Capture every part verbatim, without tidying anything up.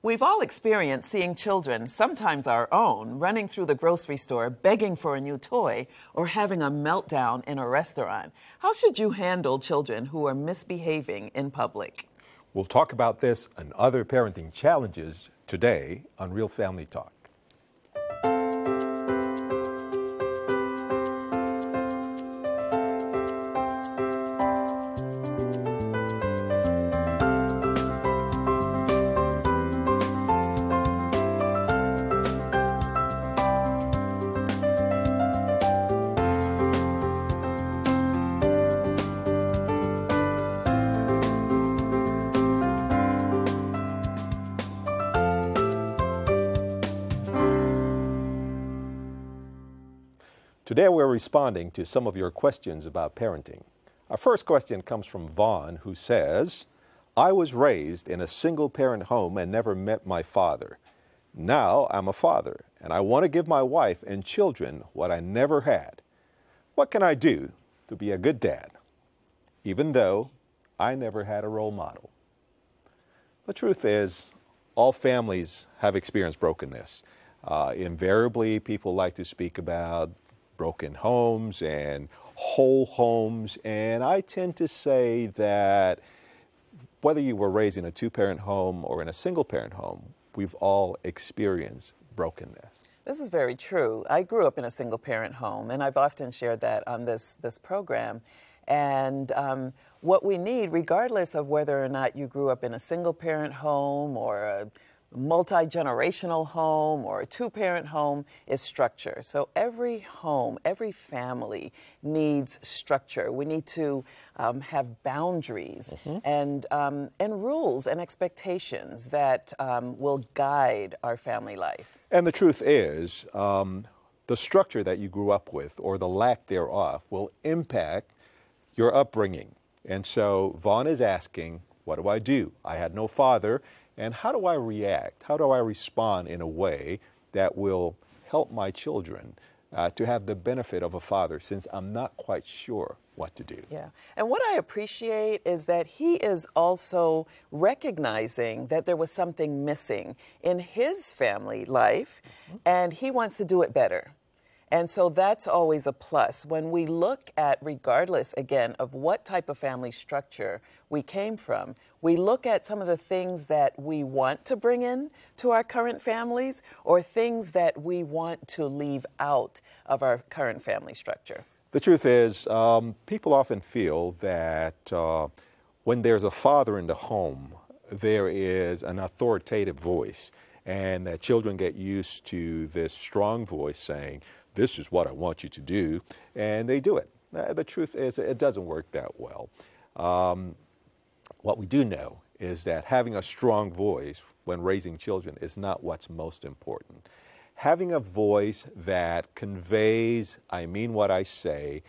We've all experienced seeing children, sometimes our own, running through the grocery store, begging for a new toy, or having a meltdown in a restaurant. How should you handle children who are misbehaving in public? We'll talk about this and other parenting challenges today on Real Family Talk. Today we're responding to some of your questions about parenting. Our first question comes from Vaughn, who says, I was raised in a single-parent home and never met my father. Now I'm a father, and I want to give my wife and children what I never had. What can I do to be a good dad, even though I never had a role model? The truth is, all families have experienced brokenness. Uh, invariably, people like to speak about broken homes and whole homes, and I tend to say that whether you were raised in a two-parent home or in a single-parent home, we've all experienced brokenness. This is very true. I grew up in a single-parent home, and I've often shared that on this, this program. And um, what we need, regardless of whether or not you grew up in a single-parent home or a multi-generational home or a two-parent home, is structure. So every home, every family needs structure. We need to um, have boundaries mm-hmm. and um, and rules and expectations that um, will guide our family life. And the truth is, um, the structure that you grew up with or the lack thereof will impact your upbringing. And so Vaughn is asking, what do I do? I had no father. And how do I react? How do I respond in a way that will help my children uh, to have the benefit of a father, since I'm not quite sure what to do? Yeah. And what I appreciate is that he is also recognizing that there was something missing in his family life, mm-hmm. and he wants to do it better. And so that's always a plus. When we look at, regardless, again, of what type of family structure we came from, we look at some of the things that we want to bring in to our current families or things that we want to leave out of our current family structure. The truth is, um, people often feel that uh, when there's a father in the home, there is an authoritative voice, and that children get used to this strong voice saying, this is what I want you to do, and they do it. Uh, the truth is, it doesn't work that well. Um, what we do know is that having a strong voice when raising children is not what's most important. Having a voice that conveys, I mean what I say,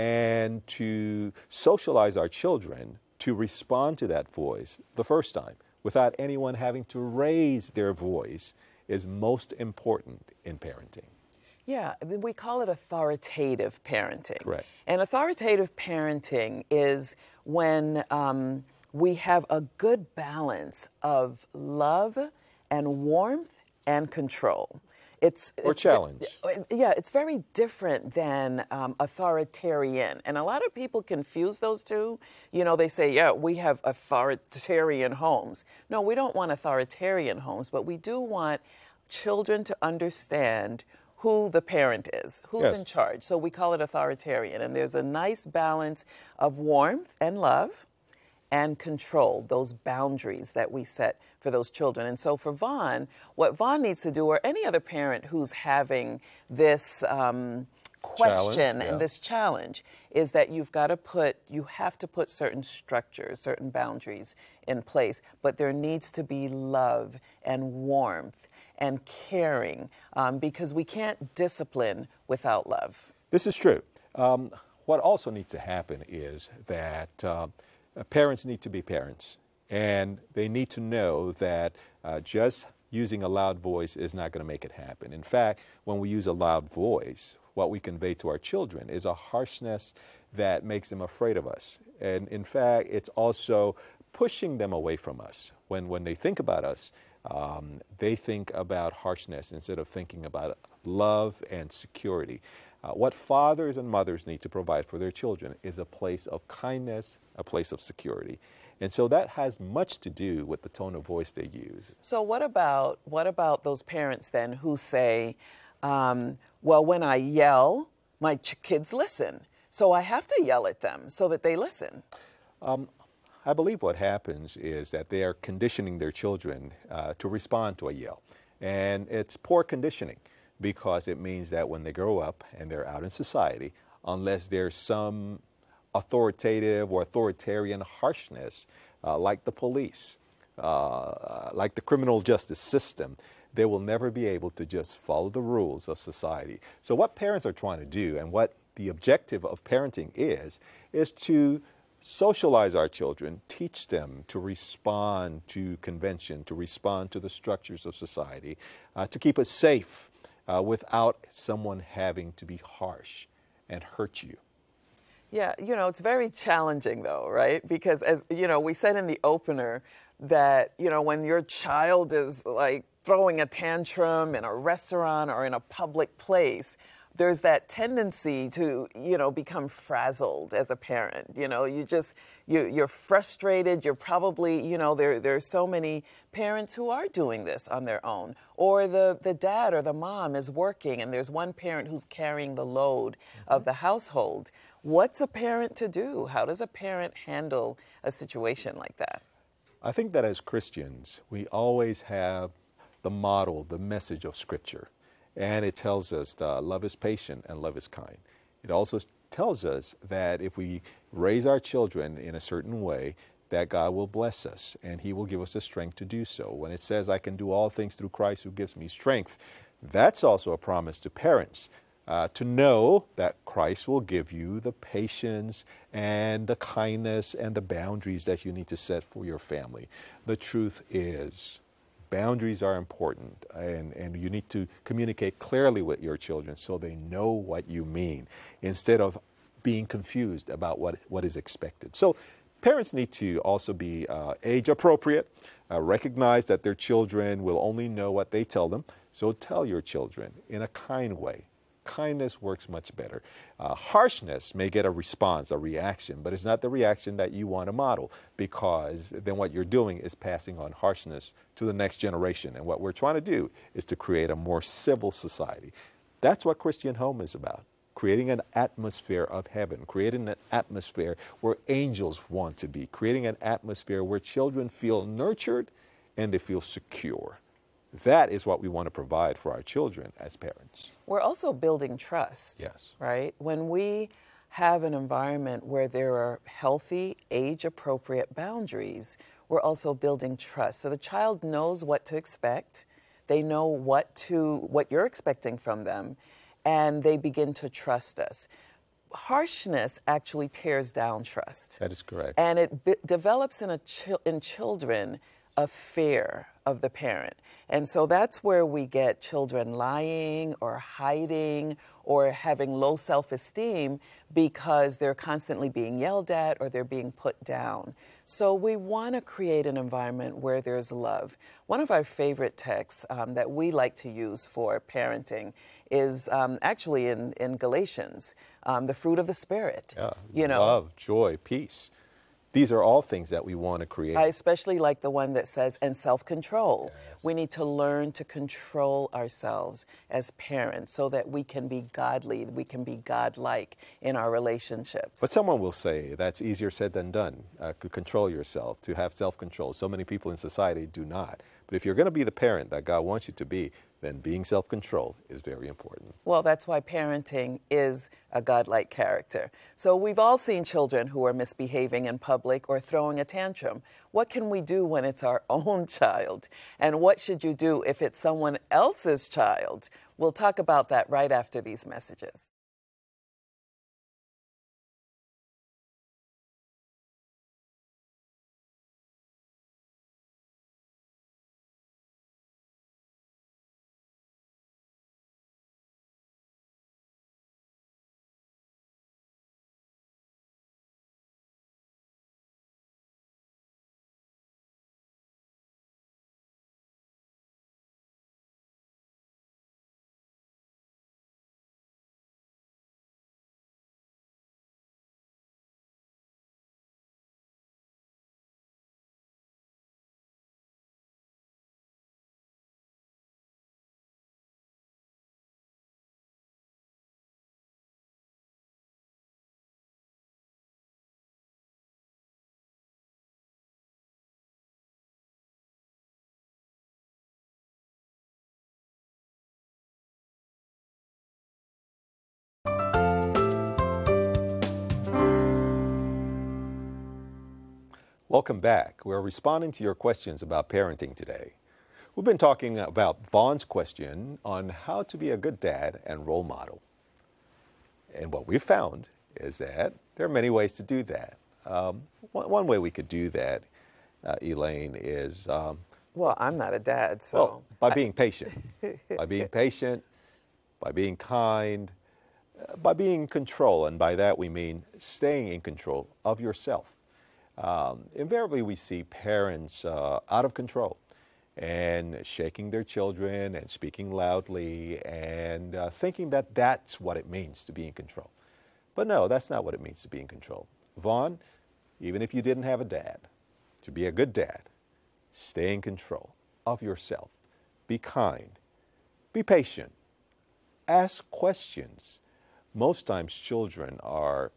and to socialize our children to respond to that voice the first time without anyone having to raise their voice is most important in parenting. Yeah, we call it authoritative parenting. Correct. And authoritative parenting is when um, we have a good balance of love and warmth and control. It's, or it's, challenge. It, yeah, it's very different than um, authoritarian. And a lot of people confuse those two. You know, they say, yeah, we have authoritarian homes. No, we don't want authoritarian homes, but we do want children to understand who the parent is, who's yes. in charge. So we call it authoritarian. And there's a nice balance of warmth and love and control, those boundaries that we set for those children. And so for Vaughn, what Vaughn needs to do, or any other parent who's having this um, question yeah. and this challenge, is that you've got to put, you have to put certain structures, certain boundaries in place. But there needs to be love and warmth and caring, um, because we can't discipline without love. This is true. Um, what also needs to happen is that uh, parents need to be parents, and they need to know that uh, just using a loud voice is not going to make it happen. In fact, when we use a loud voice, what we convey to our children is a harshness that makes them afraid of us. And in fact, it's also pushing them away from us. When, when they think about us, um, they think about harshness instead of thinking about love and security. Uh, what fathers and mothers need to provide for their children is a place of kindness, a place of security. And so that has much to do with the tone of voice they use. So what about what about those parents then who say, um, well, when I yell, my ch- kids listen, so I have to yell at them so that they listen? Um, I believe what happens is that they are conditioning their children uh, to respond to a yell. And it's poor conditioning, because it means that when they grow up and they're out in society, unless there's some authoritative or authoritarian harshness, uh, like the police, uh, like the criminal justice system, they will never be able to just follow the rules of society. So what parents are trying to do, and what the objective of parenting is, is to socialize our children, teach them to respond to convention, to respond to the structures of society, uh, to keep us safe uh, without someone having to be harsh and hurt you. Yeah, you know, it's very challenging though, right? Because as, you know, we said in the opener that, you know, when your child is like throwing a tantrum in a restaurant or in a public place, there's that tendency to, you know, become frazzled as a parent. You know, you just, you, you're frustrated. You're probably, you know, there, there are so many parents who are doing this on their own. Or the, the dad or the mom is working and there's one parent who's carrying the load mm-hmm. of the household. What's a parent to do? How does a parent handle a situation like that? I think that as Christians, we always have the model, the message of Scripture. And it tells us that love is patient and love is kind. It also tells us that if we raise our children in a certain way, that God will bless us and He will give us the strength to do so. When it says, I can do all things through Christ who gives me strength, that's also a promise to parents. Uh, to know that Christ will give you the patience and the kindness and the boundaries that you need to set for your family. The truth is, boundaries are important, and, and you need to communicate clearly with your children so they know what you mean, instead of being confused about what, what is expected. So parents need to also be uh, age appropriate, uh, recognize that their children will only know what they tell them, so tell your children in a kind way. Kindness works much better. Uh, harshness may get a response, a reaction, but it's not the reaction that you want to model, because then what you're doing is passing on harshness to the next generation. And what we're trying to do is to create a more civil society. That's what Christian Home is about, creating an atmosphere of heaven, creating an atmosphere where angels want to be, creating an atmosphere where children feel nurtured and they feel secure. That is what we want to provide for our children as parents. We're also building trust. Yes. Right? When we have an environment where there are healthy, age-appropriate boundaries, we're also building trust. So the child knows what to expect. They know what to what you're expecting from them, and they begin to trust us. Harshness actually tears down trust. That is correct. And it b- develops in a chi- in children a fear of the parent. And so that's where we get children lying or hiding or having low self-esteem because they're constantly being yelled at or they're being put down. So we want to create an environment where there's love. One of our favorite texts um, that we like to use for parenting is um, actually in, in Galatians, um, the fruit of the Spirit. Yeah, you know, love, joy, peace. These are all things that we want to create. I especially like the one that says, and self-control. Yes. We need to learn to control ourselves as parents so that we can be godly, we can be godlike in our relationships. But someone will say that's easier said than done, uh, to control yourself, to have self-control. So many people in society do not. But if you're going to be the parent that God wants you to be, then being self-controlled is very important. Well, that's why parenting is a godlike character. So we've all seen children who are misbehaving in public or throwing a tantrum. What can we do when it's our own child? And what should you do if it's someone else's child? We'll talk about that right after these messages. Welcome back. We're responding to your questions about parenting today. We've been talking about Vaughn's question on how to be a good dad and role model. And what we've found is that there are many ways to do that. Um, one, one way we could do that, uh, Elaine, is... Um, well, I'm not a dad, so... Well, by being patient. By being patient, by being kind, uh, by being in control. And by that we mean staying in control of yourself. Um, invariably, we see parents uh, out of control and shaking their children and speaking loudly and uh, thinking that that's what it means to be in control. But no, that's not what it means to be in control. Vaughn, even if you didn't have a dad, to be a good dad, stay in control of yourself. Be kind. Be patient. Ask questions. Most times children are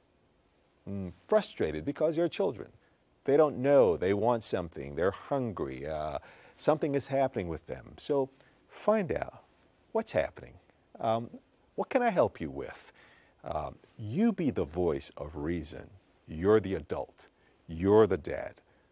mm, frustrated because they're children. They don't know. They want something. They're hungry. Uh, something is happening with them. So find out what's happening. Um, what can I help you with? Um, you be the voice of reason. You're the adult. You're the dad.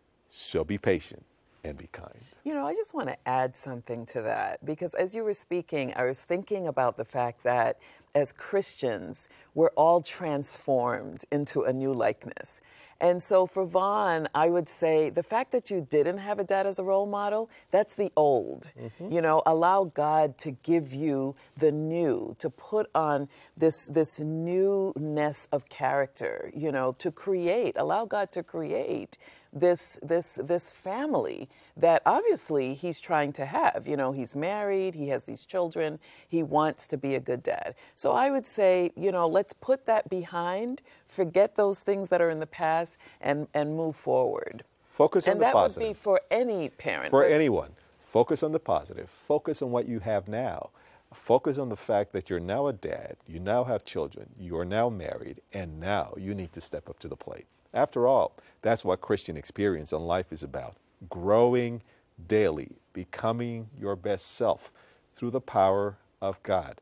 So be patient and be kind. You know, I just want to add something to that, because as you were speaking, I was thinking about the fact that as Christians, we're all transformed into a new likeness. And so for Vaughn, I would say the fact that you didn't have a dad as a role model, that's the old. Mm-hmm. You know, allow God to give you the new, to put on this, this newness of character, you know, to create, allow God to create this this this family that obviously he's trying to have. You know, he's married, he has these children, he wants to be a good dad. So I would say, you know, let's put that behind, forget those things that are in the past, and, and move forward. Focus on and the positive. And that would be for any parent. For anyone. Focus on the positive. Focus on what you have now. Focus on the fact that you're now a dad, you now have children, you are now married, and now you need to step up to the plate. After all, that's what Christian experience in life is about. Growing daily, becoming your best self through the power of God.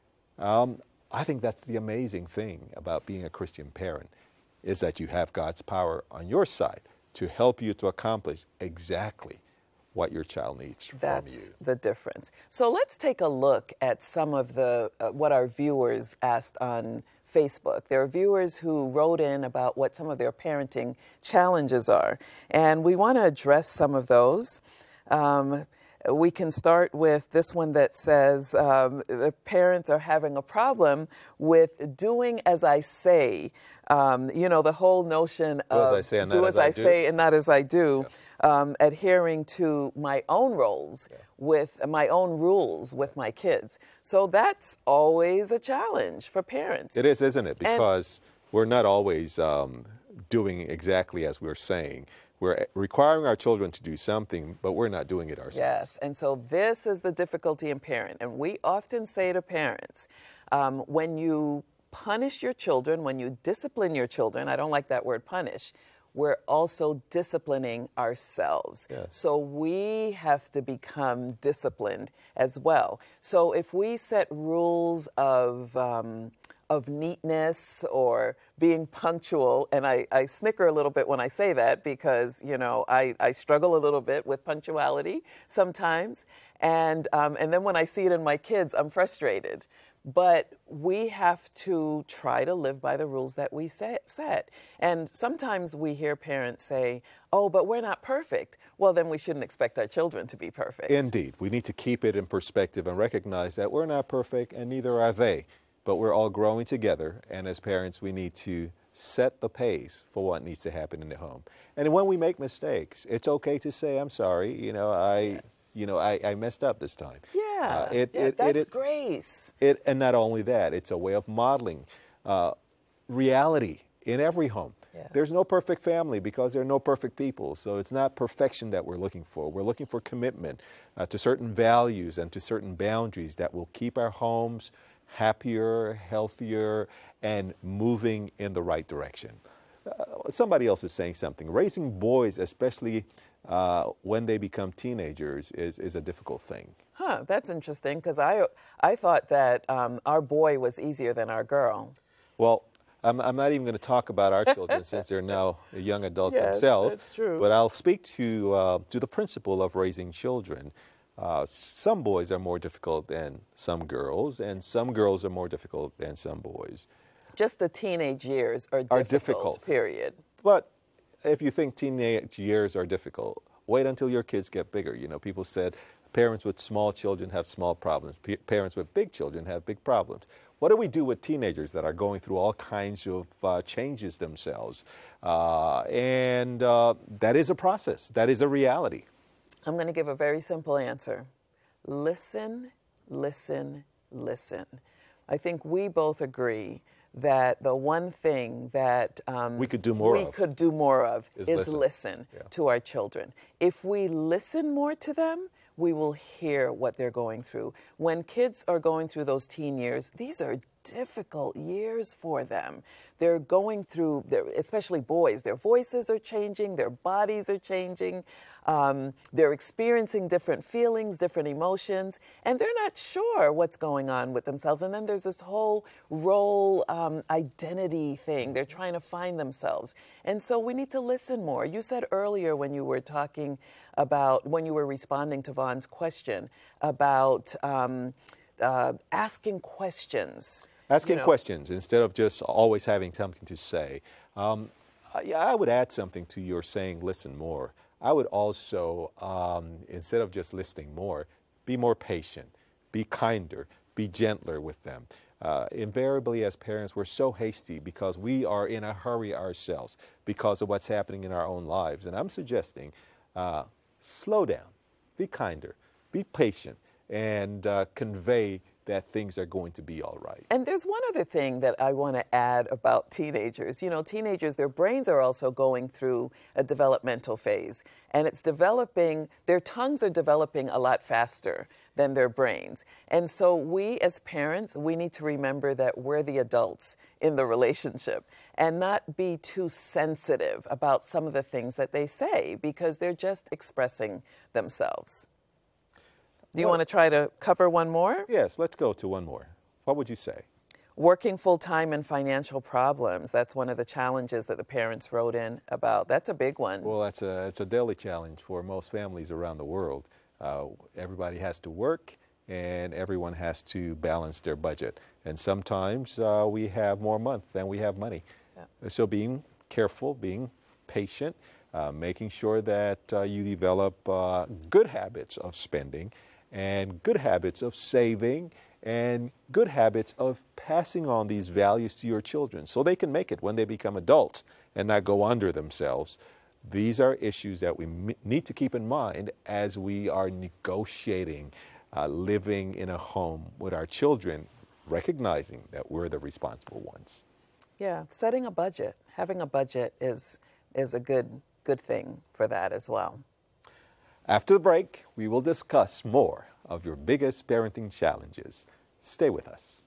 Um, I think that's the amazing thing about being a Christian parent, is that you have God's power on your side to help you to accomplish exactly what your child needs That's from you. That's the difference. So let's take a look at some of the uh, what our viewers asked on Facebook. There are viewers who wrote in about what some of their parenting challenges are, and we want to address some of those. Um, we can start with this one that says um, the parents are having a problem with doing as I say. Um, you know, the whole notion do of as I say and do not as as I I do. say and not as I do, Yeah. um, adhering to my own roles, Yeah. with my own rules with my kids. So that's always a challenge for parents. It is, isn't it? And- Because we're not always um, doing exactly as we're saying. We're requiring our children to do something, but we're not doing it ourselves. Yes, and so this is the difficulty in parent. And we often say to parents, um, when you punish your children, when you discipline your children, I don't like that word punish, we're also disciplining ourselves. Yes. So we have to become disciplined as well. So if we set rules of um, of neatness or being punctual, and I, I snicker a little bit when I say that because, you know, I, I struggle a little bit with punctuality sometimes. And, um, and then when I see it in my kids, I'm frustrated. But we have to try to live by the rules that we set. And sometimes we hear parents say, oh, but we're not perfect. Well, then we shouldn't expect our children to be perfect. Indeed. We need to keep it in perspective and recognize that we're not perfect and neither are they. But we're all growing together. And as parents, we need to set the pace for what needs to happen in the home. And when we make mistakes, it's okay to say, I'm sorry, you know, I... Yes. You know, I, I messed up this time. Yeah, uh, it, yeah it, that's it, it, grace. It, and not only that, it's a way of modeling uh, reality in every home. Yes. There's no perfect family because there are no perfect people. So it's not perfection that we're looking for. We're looking for commitment uh, to certain values and to certain boundaries that will keep our homes happier, healthier, and moving in the right direction. Uh, somebody else is saying something. Raising boys, especially uh, when they become teenagers, is, is a difficult thing. Huh, that's interesting, because I, I thought that um, our boy was easier than our girl. Well, I'm, I'm not even going to talk about our children since they're now young adults Yes, themselves. that's true. But I'll speak to uh, to the principle of raising children. Uh, some boys are more difficult than some girls, and some girls are more difficult than some boys. Just the teenage years are difficult, Are difficult. period. But if you think teenage years are difficult, wait until your kids get bigger. You know, people said parents with small children have small problems. P- parents with big children have big problems. What do we do with teenagers that are going through all kinds of uh, changes themselves? Uh, and uh, that is a process. That is a reality. I'm going to give a very simple answer. Listen, listen, listen. I think we both agree that the one thing that um, We could do more we of. could do more of Is is, listen. listen, Yeah. to our children. If we listen more to them, we will hear what they're going through. When kids are going through those teen years, these are difficult years for them. They're going through, their, especially boys, their voices are changing, their bodies are changing, um, they're experiencing different feelings, different emotions, and they're not sure what's going on with themselves. And then there's this whole role um, identity thing. They're trying to find themselves. And so we need to listen more. You said earlier when you were talking about, when you were responding to Vaughn's question about um, uh, asking questions. Asking you know. questions instead of just always having something to say. Um, I, I would add something to your saying, listen more. I would also, um, instead of just listening more, be more patient, be kinder, be gentler with them. Uh, invariably, as parents, we're so hasty because we are in a hurry ourselves because of what's happening in our own lives. And I'm suggesting uh, slow down, be kinder, be patient, and uh, convey that things are going to be all right. And there's one other thing that I want to add about teenagers. You know, teenagers, their brains are also going through a developmental phase. And it's developing, their tongues are developing a lot faster than their brains. And so we as parents, we need to remember that we're the adults in the relationship and not be too sensitive about some of the things that they say because they're just expressing themselves. Do you Well, want to try to cover one more? Yes, let's go to one more. What would you say? Working full-time and financial problems. That's one of the challenges that the parents wrote in about. That's a big one. Well, that's a, it's a daily challenge for most families around the world. Uh, everybody has to work and everyone has to balance their budget. And sometimes uh, we have more month than we have money. Yeah. So being careful, being patient, uh, making sure that uh, you develop uh, good habits of spending and good habits of saving and good habits of passing on these values to your children so they can make it when they become adults and not go under themselves. These are issues that we m- need to keep in mind as we are negotiating uh, living in a home with our children, recognizing that we're the responsible ones. Yeah, setting a budget, having a budget is is a good good thing for that as well. After the break, we will discuss more of your biggest parenting challenges. Stay with us.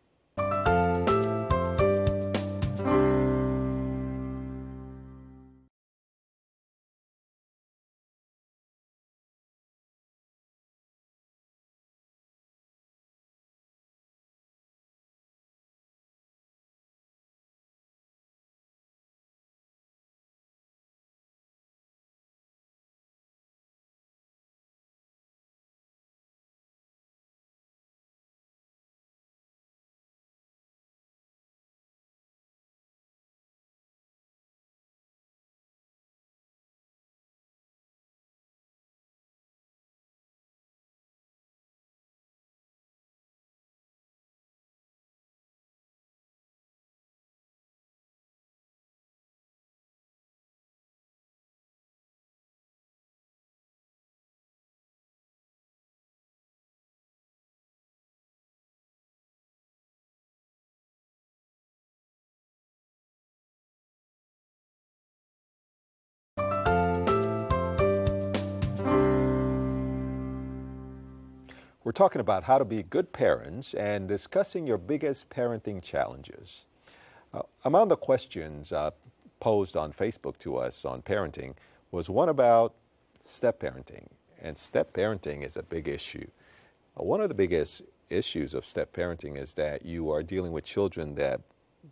We're talking about how to be good parents and discussing your biggest parenting challenges. Uh, among the questions uh, posed on Facebook to us on parenting was one about step-parenting. And step-parenting is a big issue. Uh, one of the biggest issues of step-parenting is that you are dealing with children that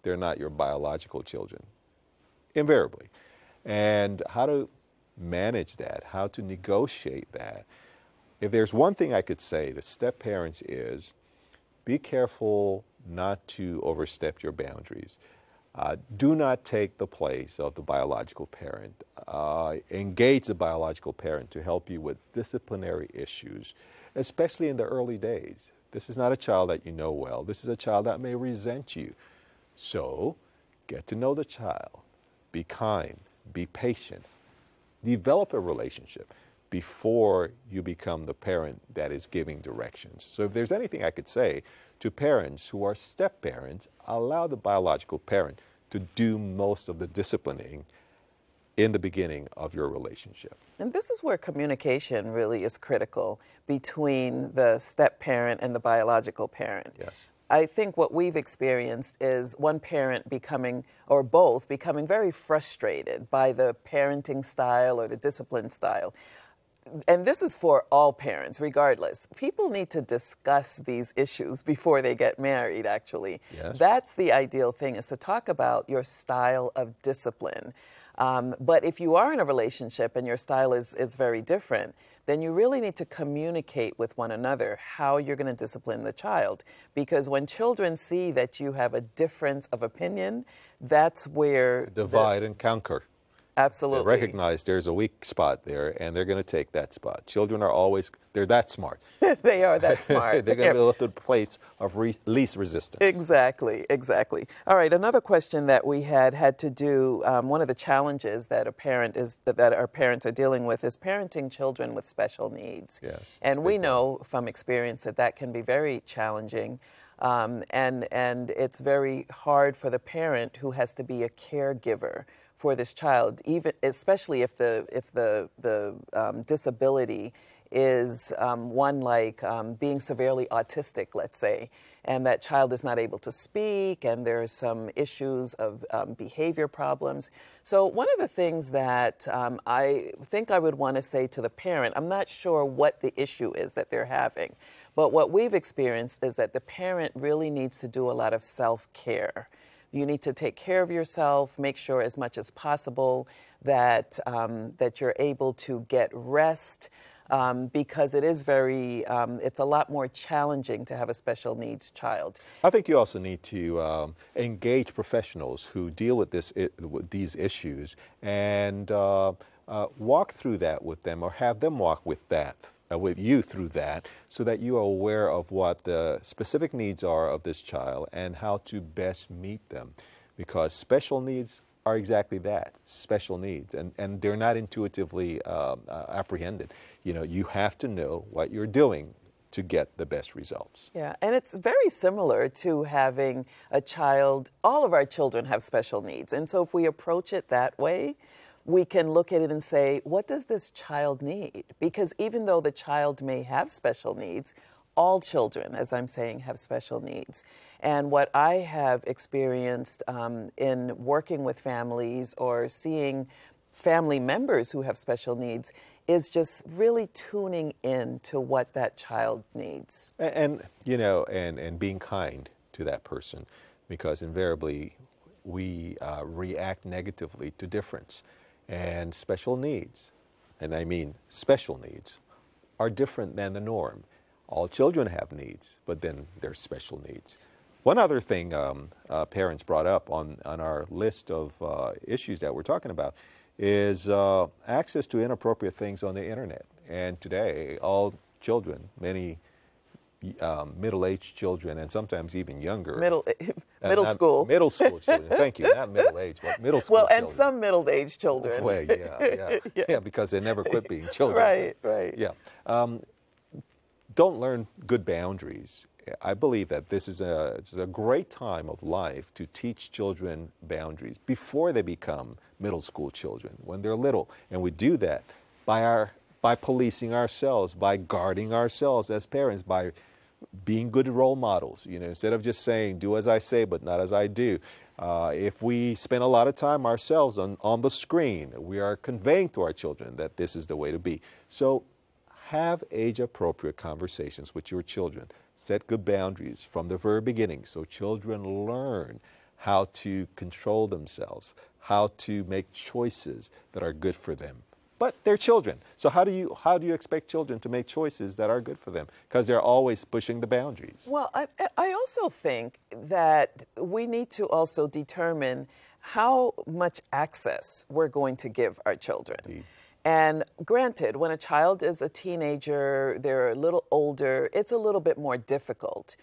they're not your biological children, invariably. And how to manage that, how to negotiate that. If there's one thing I could say to step parents is, be careful not to overstep your boundaries. Uh, do not take the place of the biological parent. Uh, engage the biological parent to help you with disciplinary issues, especially in the early days. This is not a child that you know well. This is a child that may resent you. So get to know the child. Be kind. Be patient. Develop a relationship before you become the parent that is giving directions. So if there's anything I could say to parents who are step-parents, allow the biological parent to do most of the disciplining in the beginning of your relationship. And this is where communication really is critical between the step-parent and the biological parent. Yes. I think what we've experienced is one parent becoming, or both, becoming very frustrated by the parenting style or the discipline style. And this is for all parents, regardless. People need to discuss these issues before they get married, actually. Yes. That's the ideal thing, is to talk about your style of discipline. Um, but if you are in a relationship and your style is, is very different, then you really need to communicate with one another how you're going to discipline the child. Because when children see that you have a difference of opinion, that's where... Divide the, and conquer. Absolutely. They recognize there's a weak spot there, and they're going to take that spot. Children are always, they're that smart. They are that smart. They're going to go to the place of re- least resistance. Exactly, exactly. All right, another question that we had had to do, um, one of the challenges that a parent is, that our parents are dealing with is parenting children with special needs. Yes, and we know from experience that that can be very challenging. Um, and, and it's very hard for the parent who has to be a caregiver for this child, even especially if the if the the um, disability is um, one like um, being severely autistic, let's say, and that child is not able to speak, and there's some issues of um, behavior problems. So one of the things that um, I think I would want to say to the parent, I'm not sure what the issue is that they're having, but what we've experienced is that the parent really needs to do a lot of self-care. You need to take care of yourself, make sure as much as possible that um, that you're able to get rest, um, because it is very, um, it's a lot more challenging to have a special needs child. I think you also need to um, engage professionals who deal with this I- with these issues and uh, uh, walk through that with them, or have them walk with that. Uh, with you through that, so that you are aware of what the specific needs are of this child and how to best meet them. Because special needs are exactly that, special needs, and, and they're not intuitively uh, uh, apprehended. You know, you have to know what you're doing to get the best results. Yeah, and it's very similar to having a child. All of our children have special needs, and so if we approach it that way, we can look at it and say, what does this child need? Because even though the child may have special needs, all children, as I'm saying, have special needs. And what I have experienced um, in working with families or seeing family members who have special needs is just really tuning in to what that child needs. And, and you know, and, and being kind to that person, because invariably we uh, react negatively to difference. And special needs, and I mean special needs, are different than the norm. All children have needs, but then there's special needs. One other thing um, uh, parents brought up on, on our list of uh, issues that we're talking about is uh, access to inappropriate things on the internet. And today, all children, many Um, middle-aged children, and sometimes even younger. Middle, middle uh, school. Middle school children. Thank you. Not middle-aged, but middle school well, children. and some middle-aged children. Well, yeah, yeah, yeah, yeah, because they never quit being children. Right, right. Yeah. Um, don't learn good boundaries. I believe that this is a, it's a great time of life to teach children boundaries before they become middle school children, when they're little. And we do that by our by policing ourselves, by guarding ourselves as parents, by being good role models, you know, instead of just saying, do as I say, but not as I do. Uh, if we spend a lot of time ourselves on, on the screen, we are conveying to our children that this is the way to be. So have age-appropriate conversations with your children. Set good boundaries from the very beginning so children learn how to control themselves, how to make choices that are good for them. But they're children. So how do you how do you expect children to make choices that are good for them? Because they're always pushing the boundaries. Well, I, I also think that we need to also determine how much access we're going to give our children. Indeed. And granted, when a child is a teenager, they're a little older, it's a little bit more difficult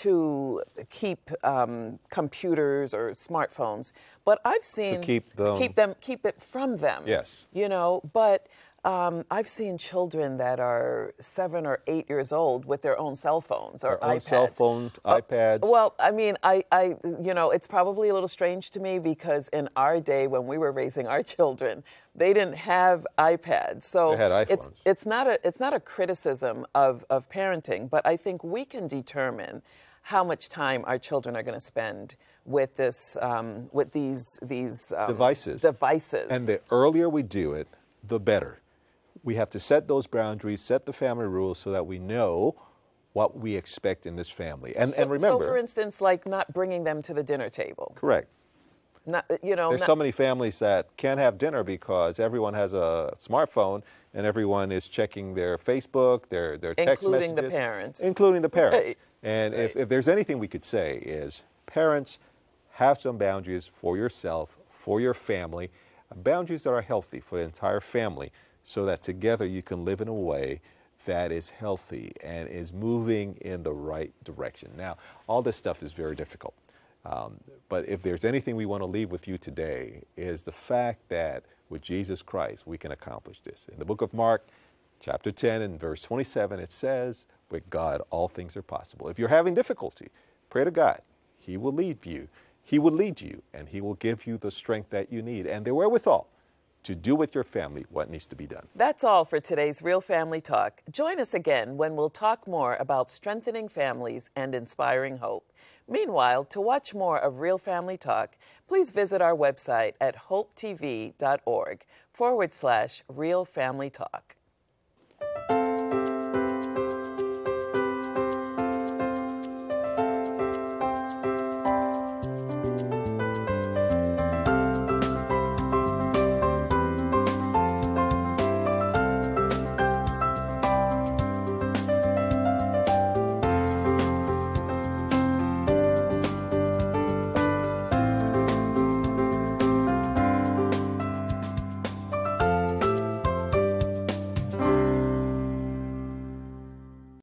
to keep um, computers or smartphones. But I've seen To keep them- keep them keep it from them. Yes. You know, but um, I've seen children that are seven or eight years old with their own cell phones or Their own iPads. cell phones, Uh, iPads. Well, I mean, I, I, you know, it's probably a little strange to me because in our day when we were raising our children, they didn't have iPads. So They had it's iPhones. it's not a it's not a criticism of of parenting, but I think we can determine how much time our children are going to spend with this um, with these these um, Devices. Devices. And the earlier we do it, the better. We have to set those boundaries, set the family rules so that we know what we expect in this family. And, so, and remember, so for instance, like not bringing them to the dinner table. correct. Not, you know, There's not, so many families that can't have dinner because everyone has a smartphone and everyone is checking their Facebook, their, their text Including the messages. parents. Including the parents. Right. And if, Right. if there's anything we could say is parents, have some boundaries for yourself, for your family, boundaries that are healthy for the entire family so that together you can live in a way that is healthy and is moving in the right direction. Now, all this stuff is very difficult. Um, but if there's anything we want to leave with you today is the fact that with Jesus Christ, we can accomplish this. In the book of Mark, chapter ten and verse twenty-seven, it says, with God, all things are possible. If you're having difficulty, pray to God. He will lead you. He will lead you, and He will give you the strength that you need and the wherewithal to do with your family what needs to be done. That's all for today's Real Family Talk. Join us again when we'll talk more about strengthening families and inspiring hope. Meanwhile, to watch more of Real Family Talk, please visit our website at hopetv.org forward slash Real Family Talk.